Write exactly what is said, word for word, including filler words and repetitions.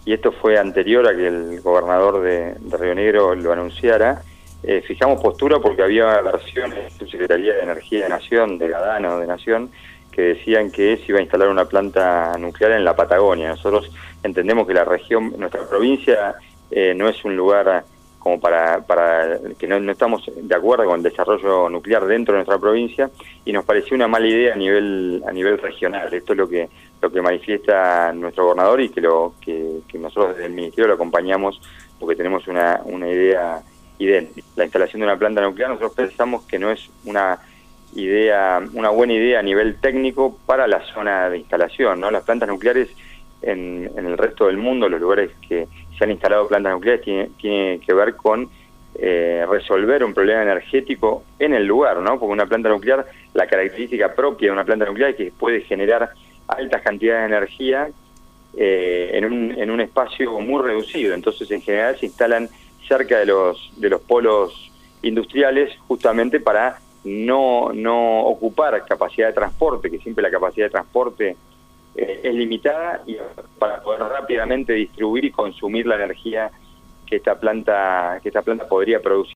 y esto fue anterior a que el gobernador de, de Río Negro lo anunciara, eh, fijamos postura porque había versiones de su Secretaría de Energía de Nación, de Gadano, de Nación, que decían que se iba a instalar una planta nuclear en la Patagonia. Nosotros entendemos que la región, nuestra provincia, eh, no es un lugar como para, para que no, no estamos de acuerdo con el desarrollo nuclear dentro de nuestra provincia, y nos pareció una mala idea a nivel a nivel regional. Esto es lo que lo que manifiesta nuestro gobernador, y que lo que, que nosotros desde el Ministerio lo acompañamos porque tenemos una, una idea idéntica. La instalación de una planta nuclear, nosotros pensamos que no es una idea, una buena idea a nivel técnico para la zona de instalación, ¿no? Las plantas nucleares en, en el resto del mundo, los lugares que se han instalado plantas nucleares, tiene, tiene que ver con eh, resolver un problema energético en el lugar, ¿no? Porque una planta nuclear, la característica propia de una planta nuclear es que puede generar altas cantidades de energía eh, en, un, en un espacio muy reducido. Entonces, en general, se instalan cerca de los, de los polos industriales, justamente para no, no ocupar capacidad de transporte, que siempre la capacidad de transporte eh, es limitada, y para poder rápidamente distribuir y consumir la energía que esta planta, que esta planta podría producir.